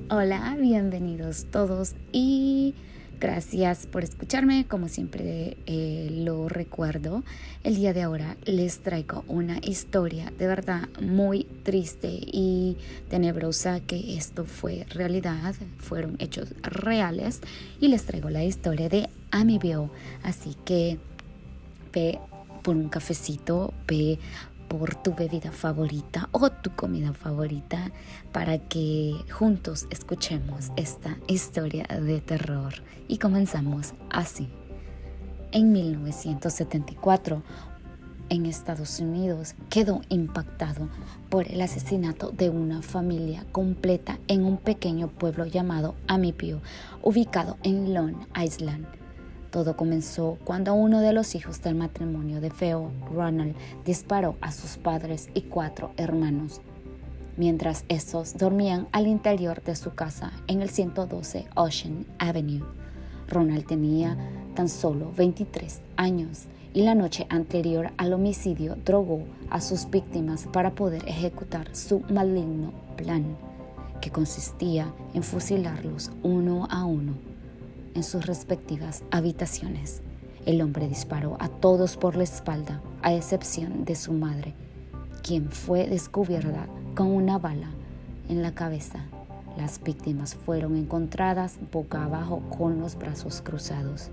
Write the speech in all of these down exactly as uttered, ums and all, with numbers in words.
Hola, bienvenidos todos y gracias por escucharme. Como siempre eh, lo recuerdo, el día de ahora les traigo una historia de verdad muy triste y tenebrosa, que esto fue realidad, fueron hechos reales, y les traigo la historia de Amityville. Así que ve por un cafecito, ve por tu bebida favorita o tu comida favorita para que juntos escuchemos esta historia de terror. Y comenzamos así. En mil novecientos setenta y cuatro, en Estados Unidos, quedó impactado por el asesinato de una familia completa en un pequeño pueblo llamado Amityville, ubicado en Long Island. Todo comenzó cuando uno de los hijos del matrimonio de feo, Ronald, disparó a sus padres y cuatro hermanos, mientras estos dormían al interior de su casa en el ciento doce Ocean Avenue. Ronald tenía tan solo veintitrés años y la noche anterior al homicidio drogó a sus víctimas para poder ejecutar su maligno plan, que consistía en fusilarlos uno a uno en sus respectivas habitaciones. El hombre disparó a todos por la espalda, a excepción de su madre, quien fue descubierta con una bala en la cabeza. Las víctimas fueron encontradas boca abajo con los brazos cruzados.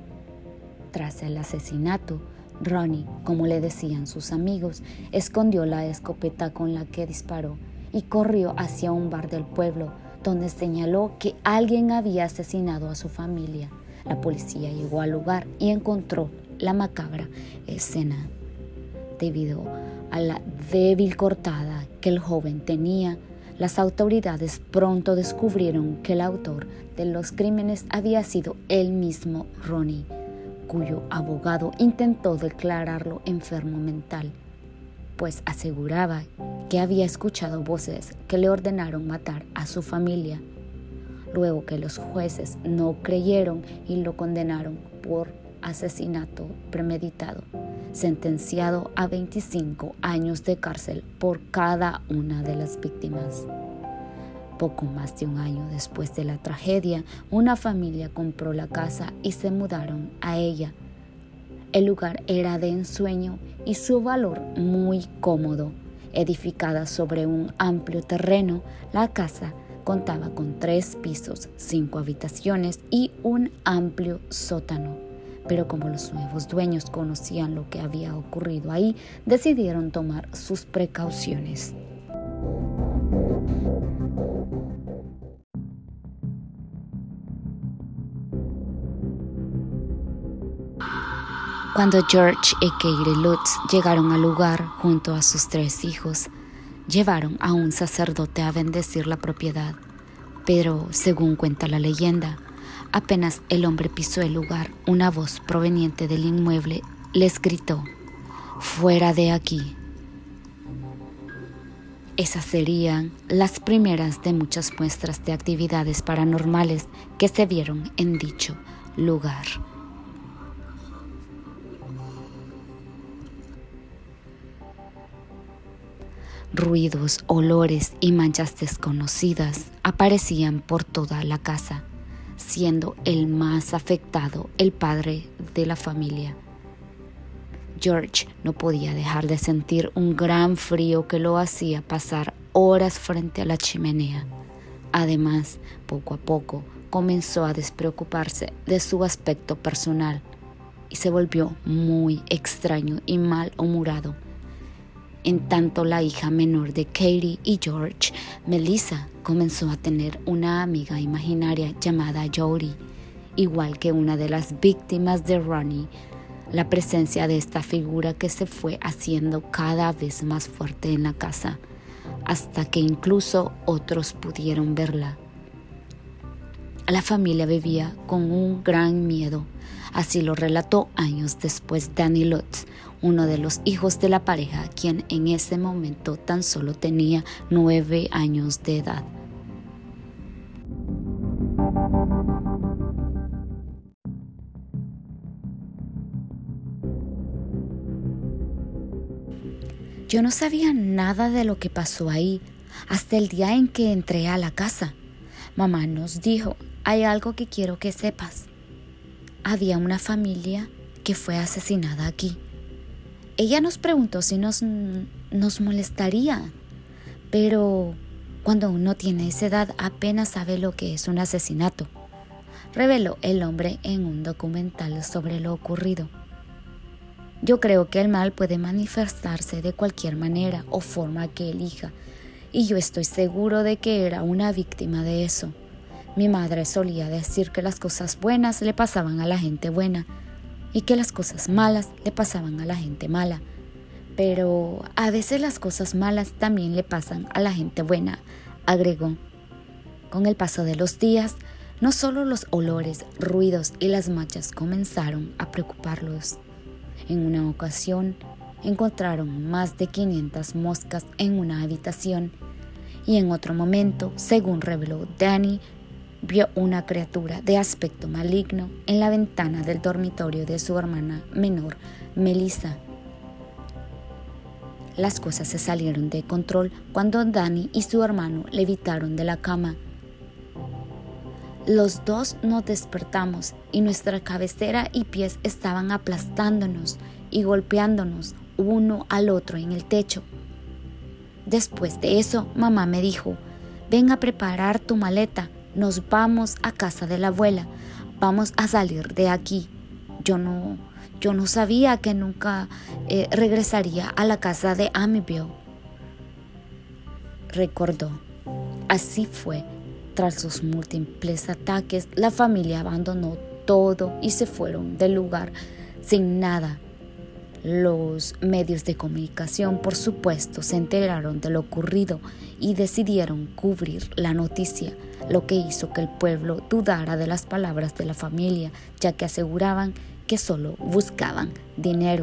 Tras el asesinato, Ronnie, como le decían sus amigos, escondió la escopeta con la que disparó y corrió hacia un bar del pueblo, donde señaló que alguien había asesinado a su familia. La policía llegó al lugar y encontró la macabra escena. Debido a la débil cortada que el joven tenía, las autoridades pronto descubrieron que el autor de los crímenes había sido el mismo Ronnie, cuyo abogado intentó declararlo enfermo mental, pues aseguraba que había escuchado voces que le ordenaron matar a su familia. Luego que los jueces no creyeron y lo condenaron por asesinato premeditado, sentenciado a veinticinco años de cárcel por cada una de las víctimas. Poco más de un año después de la tragedia, una familia compró la casa y se mudaron a ella. El lugar era de ensueño y su valor muy cómodo. Edificada sobre un amplio terreno, la casa contaba con tres pisos, cinco habitaciones y un amplio sótano. Pero como los nuevos dueños conocían lo que había ocurrido ahí, decidieron tomar sus precauciones. Cuando George y Katie Lutz llegaron al lugar junto a sus tres hijos, llevaron a un sacerdote a bendecir la propiedad. Pero, según cuenta la leyenda, apenas el hombre pisó el lugar, una voz proveniente del inmueble les gritó: «¡Fuera de aquí!». Esas serían las primeras de muchas muestras de actividades paranormales que se vieron en dicho lugar. Ruidos, olores y manchas desconocidas aparecían por toda la casa, siendo el más afectado el padre de la familia. George no podía dejar de sentir un gran frío que lo hacía pasar horas frente a la chimenea. Además, poco a poco comenzó a despreocuparse de su aspecto personal y se volvió muy extraño y malhumorado. En tanto, la hija menor de Katie y George, Melissa, comenzó a tener una amiga imaginaria llamada Jody, igual que una de las víctimas de Ronnie. La presencia de esta figura que se fue haciendo cada vez más fuerte en la casa, hasta que incluso otros pudieron verla. La familia vivía con un gran miedo. Así lo relató años después Danny Lutz, uno de los hijos de la pareja, quien en ese momento tan solo tenía nueve años de edad. Yo no sabía nada de lo que pasó ahí hasta el día en que entré a la casa. Mamá nos dijo, hay algo que quiero que sepas. Había una familia que fue asesinada aquí. Ella nos preguntó si nos, nos molestaría, pero cuando uno tiene esa edad apenas sabe lo que es un asesinato, reveló el hombre en un documental sobre lo ocurrido. Yo creo que el mal puede manifestarse de cualquier manera o forma que elija, y yo estoy seguro de que era una víctima de eso. Mi madre solía decir que las cosas buenas le pasaban a la gente buena y que las cosas malas le pasaban a la gente mala. Pero a veces las cosas malas también le pasan a la gente buena, agregó. Con el paso de los días, no solo los olores, ruidos y las manchas comenzaron a preocuparlos. En una ocasión, encontraron más de quinientas moscas en una habitación y en otro momento, según reveló Danny, vio una criatura de aspecto maligno en la ventana del dormitorio de su hermana menor, Melissa. Las cosas se salieron de control cuando Danny y su hermano levitaron de la cama. Los dos nos despertamos y nuestra cabecera y pies estaban aplastándonos y golpeándonos uno al otro en el techo. Después de eso, mamá me dijo, ven a preparar tu maleta, nos vamos a casa de la abuela, vamos a salir de aquí. Yo no, yo no sabía que nunca eh, regresaría a la casa de Amityville, recordó. Así fue. Tras sus múltiples ataques, la familia abandonó todo y se fueron del lugar sin nada. Los medios de comunicación, por supuesto, se enteraron de lo ocurrido y decidieron cubrir la noticia, lo que hizo que el pueblo dudara de las palabras de la familia, ya que aseguraban que solo buscaban dinero.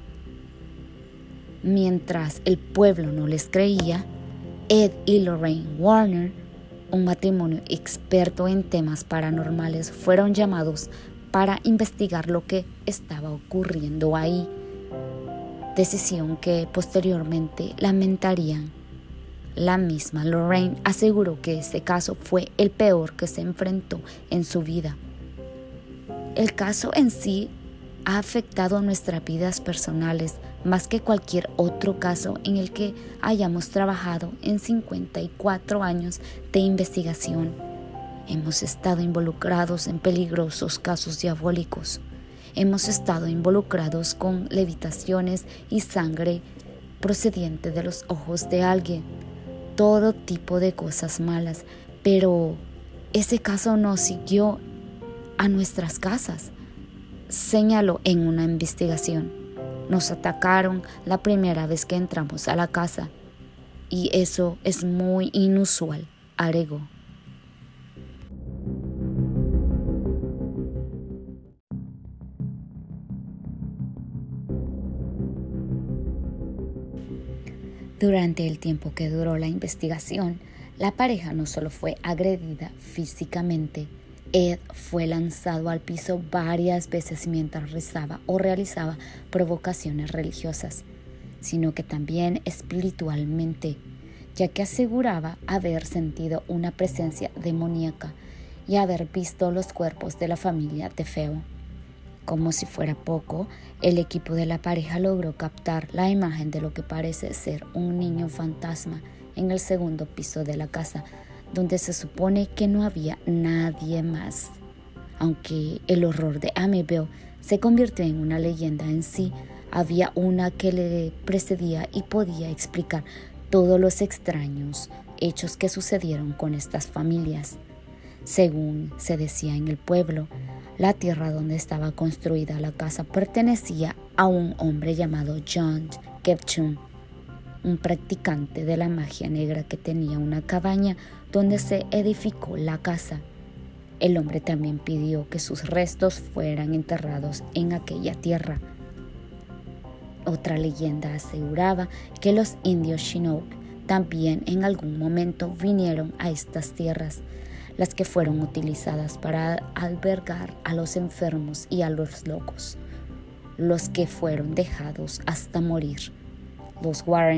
Mientras el pueblo no les creía, Ed y Lorraine Warner, un matrimonio experto en temas paranormales, fueron llamados para investigar lo que estaba ocurriendo ahí, decisión que posteriormente lamentarían. La misma Lorraine aseguró que ese caso fue el peor que se enfrentó en su vida. El caso en sí ha afectado nuestras vidas personales más que cualquier otro caso en el que hayamos trabajado en cincuenta y cuatro años de investigación. Hemos estado involucrados en peligrosos casos diabólicos. Hemos estado involucrados con levitaciones y sangre procediente de los ojos de alguien. Todo tipo de cosas malas, pero ese caso no siguió a nuestras casas, señaló en una investigación. Nos atacaron la primera vez que entramos a la casa y eso es muy inusual, agregó. Durante el tiempo que duró la investigación, la pareja no solo fue agredida físicamente, Ed fue lanzado al piso varias veces mientras rezaba o realizaba provocaciones religiosas, sino que también espiritualmente, ya que aseguraba haber sentido una presencia demoníaca y haber visto los cuerpos de la familia de Feo. Como si fuera poco, el equipo de la pareja logró captar la imagen de lo que parece ser un niño fantasma en el segundo piso de la casa, donde se supone que no había nadie más. Aunque el horror de Amityville se convirtió en una leyenda en sí, había una que le precedía y podía explicar todos los extraños hechos que sucedieron con estas familias. Según se decía en el pueblo, la tierra donde estaba construida la casa pertenecía a un hombre llamado John Kepchum, un practicante de la magia negra que tenía una cabaña donde se edificó la casa. El hombre también pidió que sus restos fueran enterrados en aquella tierra. Otra leyenda aseguraba que los indios Chinook también en algún momento vinieron a estas tierras, las que fueron utilizadas para albergar a los enfermos y a los locos, los que fueron dejados hasta morir. Los Warrens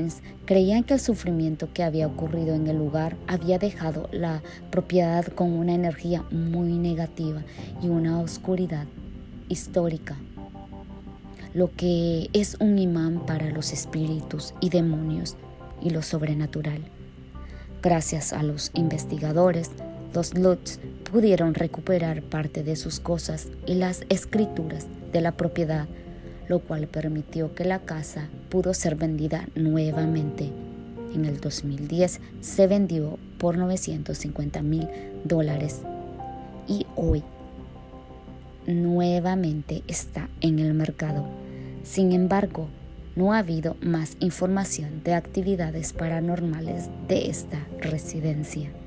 Creían que el sufrimiento que había ocurrido en el lugar había dejado la propiedad con una energía muy negativa y una oscuridad histórica, lo que es un imán para los espíritus y demonios y lo sobrenatural. Gracias a los investigadores, los Lutz pudieron recuperar parte de sus cosas y las escrituras de la propiedad, lo cual permitió que la casa pudo ser vendida nuevamente. En el dos mil diez se vendió por novecientos cincuenta mil dólares y hoy nuevamente está en el mercado. Sin embargo, no ha habido más información de actividades paranormales de esta residencia.